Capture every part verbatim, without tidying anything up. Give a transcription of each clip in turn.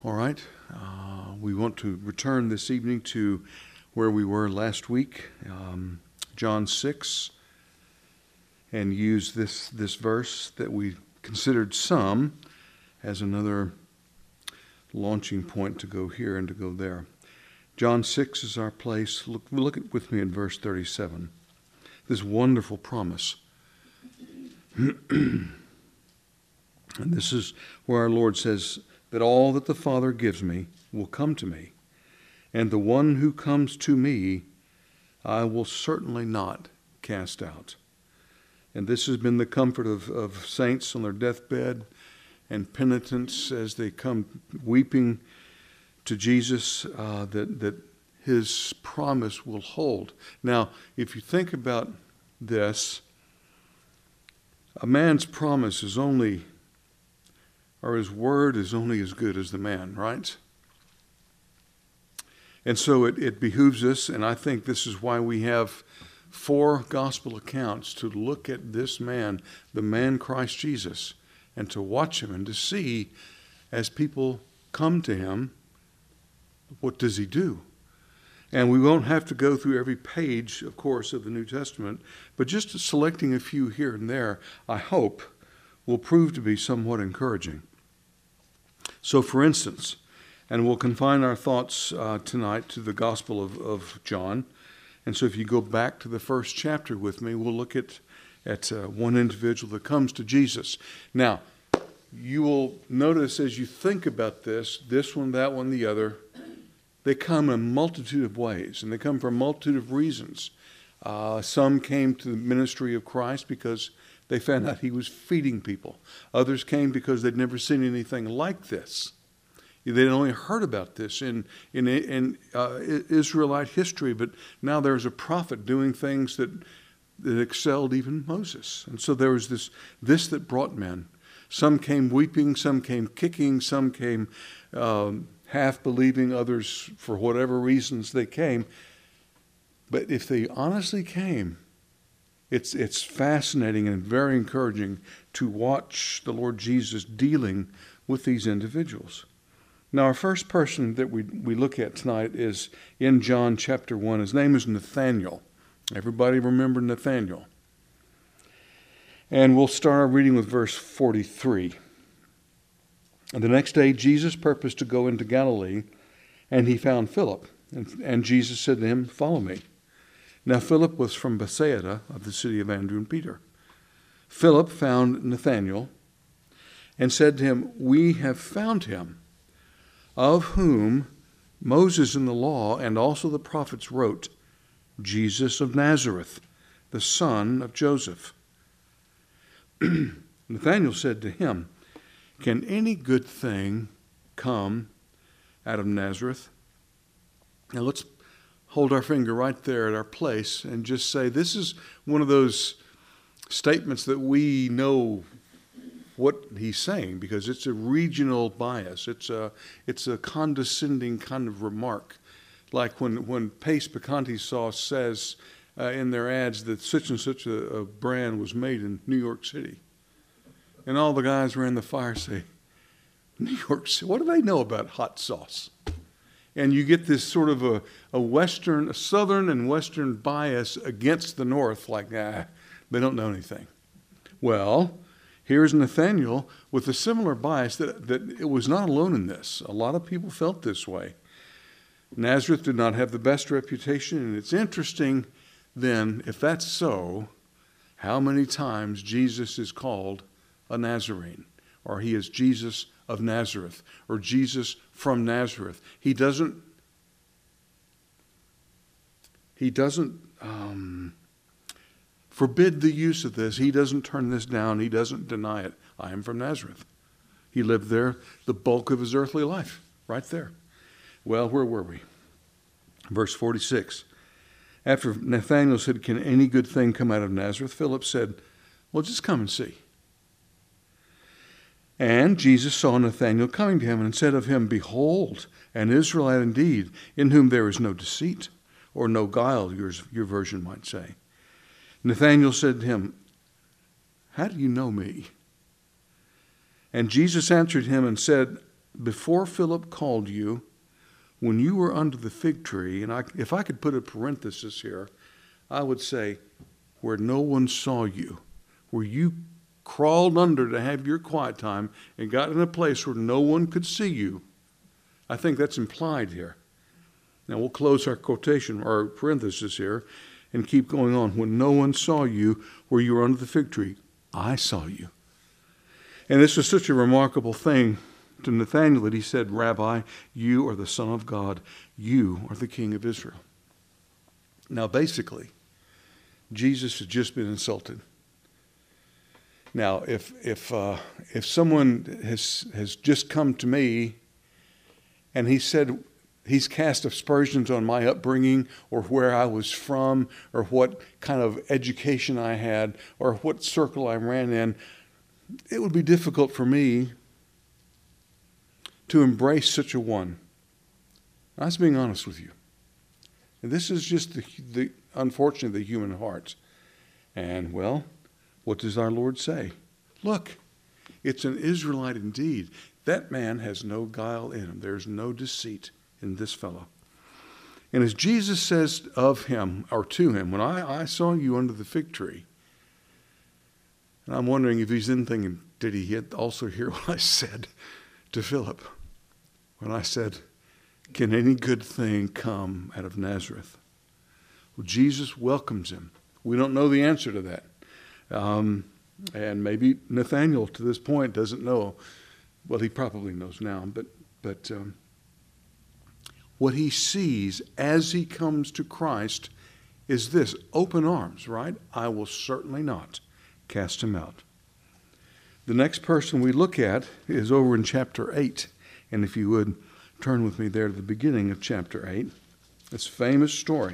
All right, uh, we want to return this evening to where we were last week, um, John six, and use this, this verse that we considered some as another launching point to go here and to go there. John six is our place. Look, look at, with me in verse thirty-seven. This wonderful promise. And this is where our Lord says that all that the Father gives me will come to me, and the one who comes to me I will certainly not cast out. And this has been the comfort of, of saints on their deathbed and penitents as they come weeping to Jesus, uh, that, that his promise will hold. Now, if you think about this, a man's promise is only, or his word is only as good as the man, right? And so it, it behooves us, and I think this is why we have four gospel accounts, to look at this man, the man Christ Jesus, and to watch him and to see, as people come to him, what does he do? And we won't have to go through every page, of course, of the New Testament, but just selecting a few here and there, I hope, will prove to be somewhat encouraging. So, for instance, and we'll confine our thoughts uh, tonight to the Gospel of, of John. And so if you go back to the first chapter with me, we'll look at, at uh, one individual that comes to Jesus. Now, you will notice as you think about this, this one, that one, the other, they come in a multitude of ways, and they come for a multitude of reasons. Uh, some came to the ministry of Christ because they found out he was feeding people. Others came because they'd never seen anything like this. They'd only heard about this in, in, in uh, Israelite history, but now there's a prophet doing things that, that excelled even Moses. And so there was this, this that brought men. Some came weeping, some came kicking, some came um, half believing, others for whatever reasons they came. But if they honestly came, it's, it's fascinating and very encouraging to watch the Lord Jesus dealing with these individuals. Now, our first person that we, we look at tonight is in John chapter one. His name is Nathanael. Everybody remember Nathanael? And we'll start our reading with verse forty-three. And the next day, Jesus purposed to go into Galilee, and he found Philip. And, and Jesus said to him, "Follow me." Now, Philip was from Bethsaida of the city of Andrew and Peter. Philip found Nathanael and said to him, "We have found him, of whom Moses in the law and also the prophets wrote, Jesus of Nazareth, the son of Joseph." Nathanael said to him, "Can any good thing come out of Nazareth?" Now let's hold our finger right there at our place and just say this is one of those statements that we know what he's saying, because it's a regional bias. It's a it's a condescending kind of remark, like when when Pace Picante Sauce says uh, in their ads that such and such a, a brand was made in New York City, and all the guys around the fire say, "New York City, what do they know about hot sauce?" And you get this sort of a, a western, a southern and western bias against the north, like ah, they don't know anything. Well, here's Nathanael with a similar bias that, that it was not alone in this. A lot of people felt this way. Nazareth did not have the best reputation, and it's interesting then, if that's so, how many times Jesus is called a Nazarene, or he is Jesus of Nazareth, or Jesus from Nazareth. He doesn't, he doesn't, um, forbid the use of this. He doesn't turn this down. He doesn't deny it. I am from Nazareth. He lived there the bulk of his earthly life, right there. Well, where were we? Verse forty-six. After Nathanael said, "Can any good thing come out of Nazareth?" Philip said, "Well, just come and see." And Jesus saw Nathanael coming to him and said of him, "Behold, an Israelite indeed, in whom there is no deceit," or no guile, yours, your version might say. Nathanael said to him, "How do you know me?" And Jesus answered him and said, before Philip called you, when you were under the fig tree, and I, if I could put a parenthesis here, I would say, where no one saw you, where you crawled under to have your quiet time and got in a place where no one could see you. I think that's implied here. Now we'll close our quotation or parenthesis here and keep going on. When no one saw you where you were under the fig tree, I saw you. And this was such a remarkable thing to Nathanael that he said, Rabbi, you are the Son of God. You are the King of Israel. Now basically, Jesus had just been insulted. Now, if if uh, if someone has has just come to me and he said he's cast aspersions on my upbringing or where I was from or what kind of education I had or what circle I ran in, it would be difficult for me to embrace such a one. I was being honest with you. And this is just the, the unfortunately the human heart. And well, what does our Lord say? Look, it's an Israelite indeed. That man has no guile in him. There's no deceit in this fellow. And as Jesus says of him, or to him, when I, I saw you under the fig tree, and I'm wondering if he's in thinking, did he also hear what I said to Philip? When I said, can any good thing come out of Nazareth? Well, Jesus welcomes him. We don't know the answer to that. Um, and maybe Nathanael to this point doesn't know. Well, he probably knows now. But, but um, what he sees as he comes to Christ is this, open arms, right? I will certainly not cast him out. The next person we look at is over in chapter eight. And if you would turn with me there to the beginning of chapter eight. This famous story.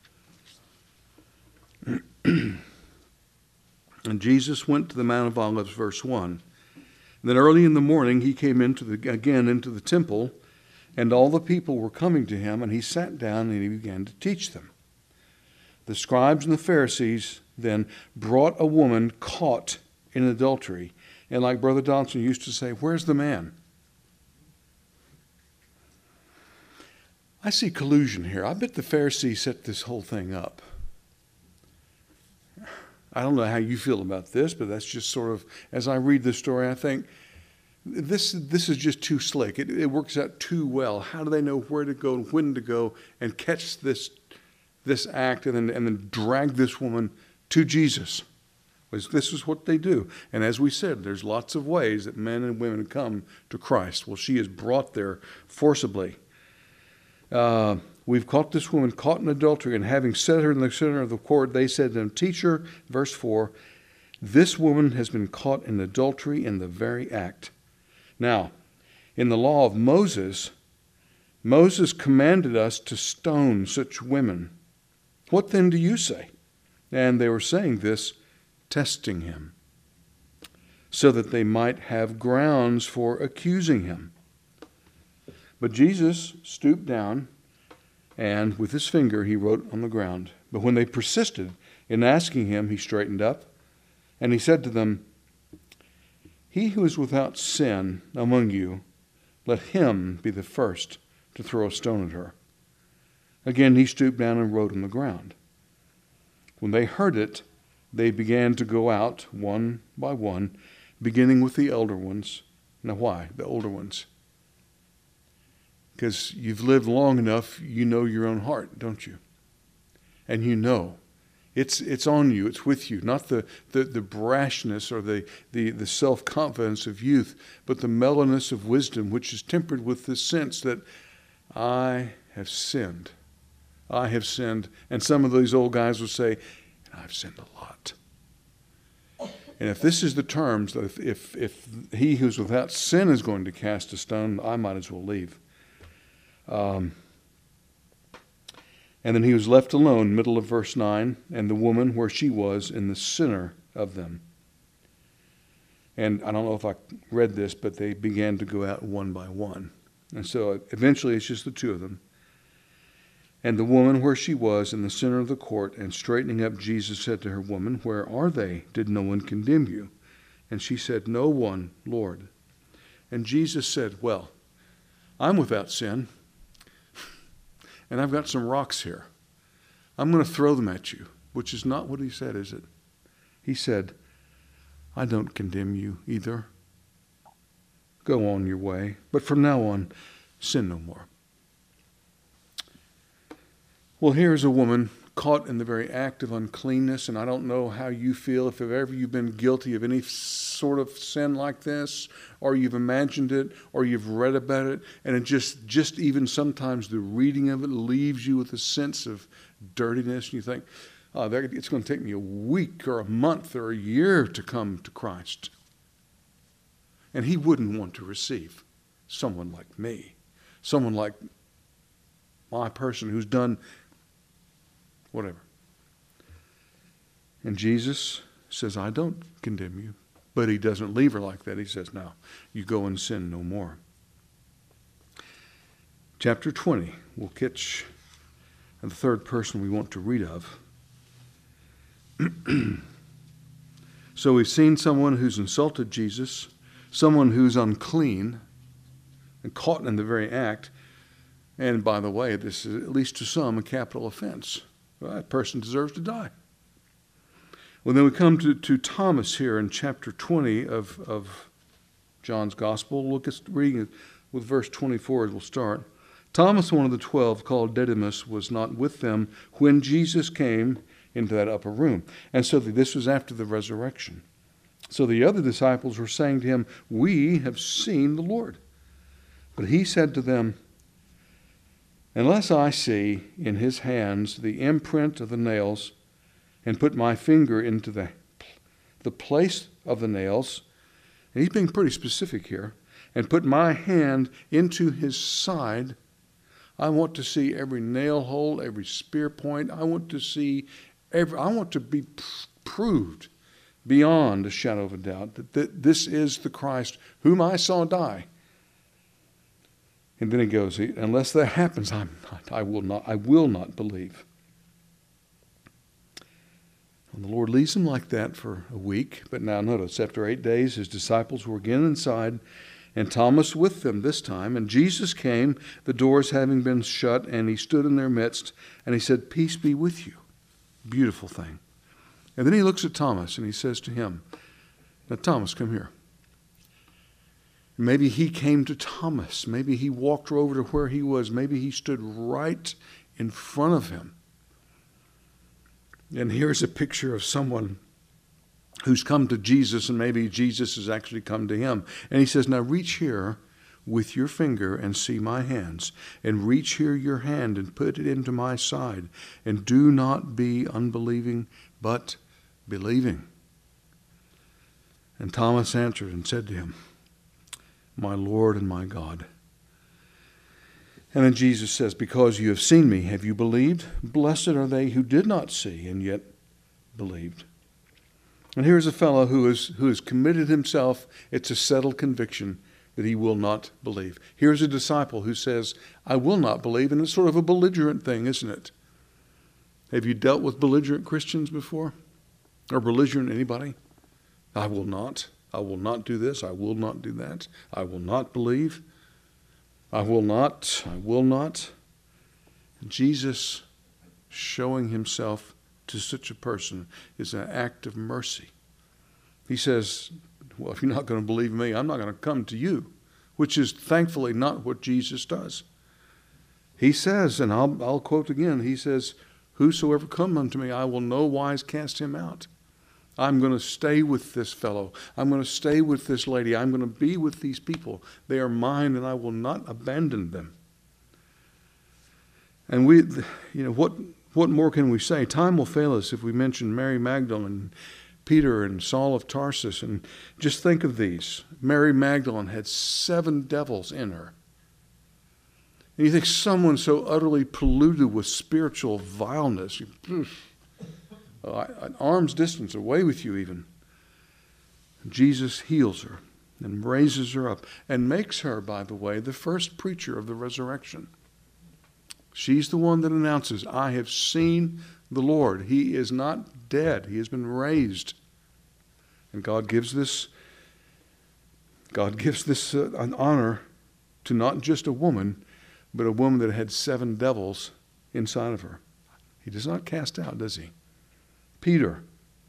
And Jesus went to the Mount of Olives, verse one. And then early in the morning he came into the, again into the temple, and all the people were coming to him, and he sat down and he began to teach them. The scribes and the Pharisees then brought a woman caught in adultery. And like Brother Donson used to say, where's the man? I see collusion here. I bet the Pharisees set this whole thing up. I don't know how you feel about this, but that's just sort of, as I read this story, I think, this this is just too slick. It, it works out too well. How do they know where to go and when to go and catch this this act and then, and then drag this woman to Jesus? This is what they do. And as we said, there's lots of ways that men and women come to Christ. Well, she is brought there forcibly. Uh, we've caught this woman caught in adultery, and having set her in the center of the court, they said to him, Teacher, verse four, this woman has been caught in adultery in the very act. Now, in the law of Moses, Moses commanded us to stone such women. What then do you say? And they were saying this, testing him, so that they might have grounds for accusing him. But Jesus stooped down, and with his finger he wrote on the ground. But when they persisted in asking him, he straightened up, and he said to them, He who is without sin among you, let him be the first to throw a stone at her. Again he stooped down and wrote on the ground. When they heard it, they began to go out one by one, beginning with the elder ones. Now why? The older ones. Because you've lived long enough, you know your own heart, don't you? And you know. It's it's on you, it's with you. Not the, the, the brashness or the, the, the self-confidence of youth, but the mellowness of wisdom, which is tempered with the sense that I have sinned. I have sinned. And some of these old guys will say, I've sinned a lot. And if this is the terms, that if, if, if he who's without sin is going to cast a stone, I might as well leave. Um, and then he was left alone, middle of verse nine, and the woman where she was in the center of them. And I don't know if I read this, but they began to go out one by one. And so eventually it's just the two of them. And the woman where she was in the center of the court, and straightening up, Jesus said to her, Woman, where are they? Did no one condemn you? And she said, No one, Lord. And Jesus said, Well, I'm without sin, and I've got some rocks here. I'm going to throw them at you, which is not what he said, is it? He said, I don't condemn you either. Go on your way, but from now on, sin no more. Well, here's a woman caught in the very act of uncleanness, and I don't know how you feel, if ever you've been guilty of any sort of sin like this, or you've imagined it, or you've read about it, and it just, just even sometimes the reading of it leaves you with a sense of dirtiness, and you think, oh, it's going to take me a week or a month or a year to come to Christ. And he wouldn't want to receive someone like me, someone like my person who's done whatever. And Jesus says, I don't condemn you. But he doesn't leave her like that. He says, now, you go and sin no more. Chapter twenty, we'll catch the third person we want to read of. So we've seen someone who's insulted Jesus, someone who's unclean and caught in the very act. And by the way, this is, at least to some, a capital offense. Well, that person deserves to die. Well, then we come to, to Thomas here in chapter twenty of, of John's Gospel. Look at reading with verse twenty-four as we'll start. Thomas, one of the twelve, called Didymus, was not with them when Jesus came into that upper room. And so this was after the resurrection. So the other disciples were saying to him, we have seen the Lord. But he said to them, unless I see in his hands the imprint of the nails, and put my finger into the, the place of the nails, and he's being pretty specific here, and put my hand into his side, I want to see every nail hole, every spear point. I want to see every, I want to be proved beyond a shadow of a doubt that, that this is the Christ whom I saw die. And then he goes, unless that happens, I'm not, I will not, I will not believe. And the Lord leaves him like that for a week. But now notice, after eight days, his disciples were again inside, and Thomas with them this time. And Jesus came, the doors having been shut, and he stood in their midst, and he said, peace be with you. Beautiful thing. And then he looks at Thomas, and he says to him, now Thomas, come here. Maybe he came to Thomas. Maybe he walked over to where he was. Maybe he stood right in front of him. And here's a picture of someone who's come to Jesus, and maybe Jesus has actually come to him. And he says, now reach here with your finger and see my hands, and reach here your hand and put it into my side, and do not be unbelieving, but believing. And Thomas answered and said to him, my Lord and my God. And then Jesus says, because you have seen me, have you believed? Blessed are they who did not see and yet believed. And here's a fellow who is who has committed himself. It's a settled conviction that he will not believe. Here's a disciple who says, I will not believe. And it's sort of a belligerent thing, isn't it? Have you dealt with belligerent Christians before? Or belligerent anybody? I will not. I will not do this. I will not do that. I will not believe. I will not, I will not. Jesus showing himself to such a person is an act of mercy. He says, well, if you're not going to believe me, I'm not going to come to you, which is thankfully not what Jesus does. He says, and I'll, I'll quote again, he says, whosoever come unto me, I will no wise cast him out. I'm going to stay with this fellow. I'm going to stay with this lady. I'm going to be with these people. They are mine, and I will not abandon them. And we, you know, what what more can we say? Time will fail us if we mention Mary Magdalene, Peter, and Saul of Tarsus. And just think of these. Mary Magdalene had seven devils in her. And you think someone so utterly polluted with spiritual vileness, an arm's distance away with you even. Jesus heals her and raises her up and makes her, by the way, the first preacher of the resurrection. She's the one that announces, I have seen the Lord. He is not dead. He has been raised. And God gives this, God gives this uh, an honor to not just a woman, but a woman that had seven devils inside of her. He does not cast out, does he? Peter,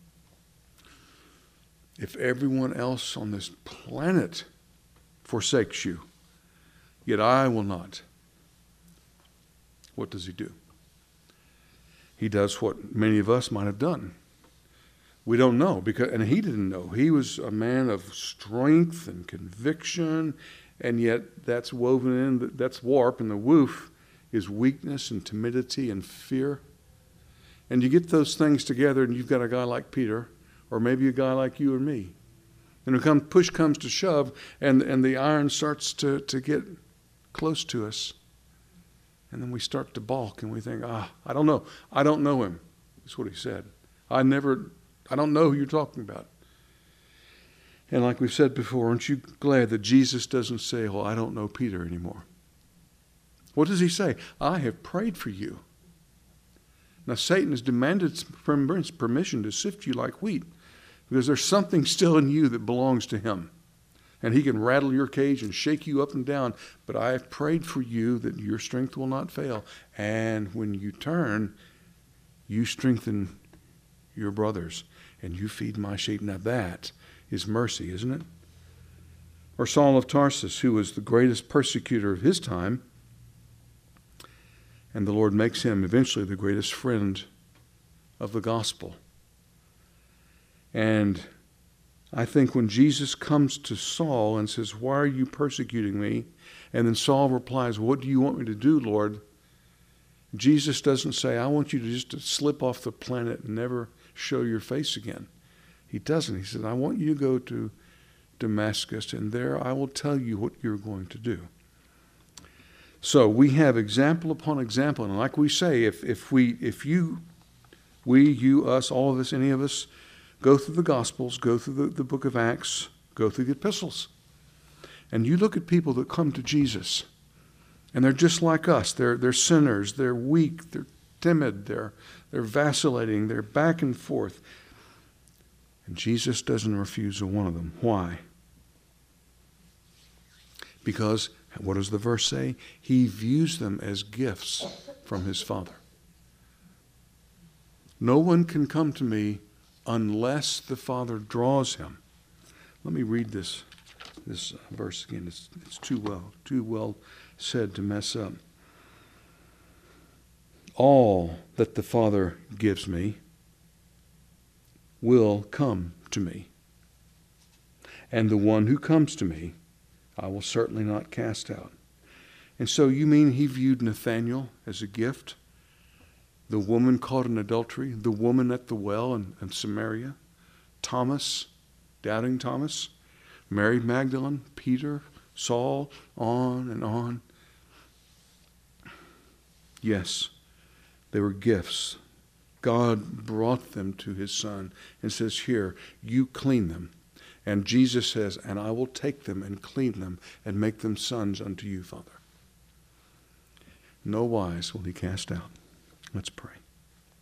if everyone else on this planet forsakes you, yet I will not. What does he do? He does what many of us might have done. We don't know, because, and he didn't know. He was a man of strength and conviction, and yet that's woven in, that's warp, and the woof is weakness and timidity and fear. And you get those things together, and you've got a guy like Peter, or maybe a guy like you or me. And when come, push comes to shove, and, and the iron starts to, to get close to us. And then we start to balk, and we think, ah, I don't know. I don't know him. That's what he said. I never, I don't know who you're talking about. And like we've said before, aren't you glad that Jesus doesn't say, well, I don't know Peter anymore? What does he say? I have prayed for you. Now, Satan has demanded permission to sift you like wheat, because there's something still in you that belongs to him. And he can rattle your cage and shake you up and down. But I have prayed for you that your strength will not fail. And when you turn, you strengthen your brothers and you feed my sheep. Now that is mercy, isn't it? Or Saul of Tarsus, who was the greatest persecutor of his time. And the Lord makes him eventually the greatest friend of the gospel. And I think when Jesus comes to Saul and says, why are you persecuting me? And then Saul replies, what do you want me to do, Lord? Jesus doesn't say, I want you to just to slip off the planet and never show your face again. He doesn't. He says, I want you to go to Damascus, and there I will tell you what you're going to do. So we have example upon example. And like we say, if, if we, if you, we, you, us, all of us, any of us, go through the Gospels, go through the, the book of Acts, go through the epistles, and you look at people that come to Jesus, and they're just like us. They're, they're sinners. They're weak. They're timid. They're, they're vacillating. They're back and forth. And Jesus doesn't refuse a one of them. Why? Because, what does the verse say? He views them as gifts from his Father. No one can come to me unless the Father draws him. Let me read this, this verse again. It's, it's too well, too well said to mess up. All that the Father gives me will come to me. And the one who comes to me, I will certainly not cast out. And so you mean he viewed Nathanael as a gift? The woman caught in adultery, the woman at the well in, in Samaria, Thomas, doubting Thomas, Mary Magdalene, Peter, Saul, on and on. Yes, they were gifts. God brought them to his Son and says, here, you clean them. And Jesus says, and I will take them and clean them and make them sons unto you, Father. No wise will he cast out. Let's pray.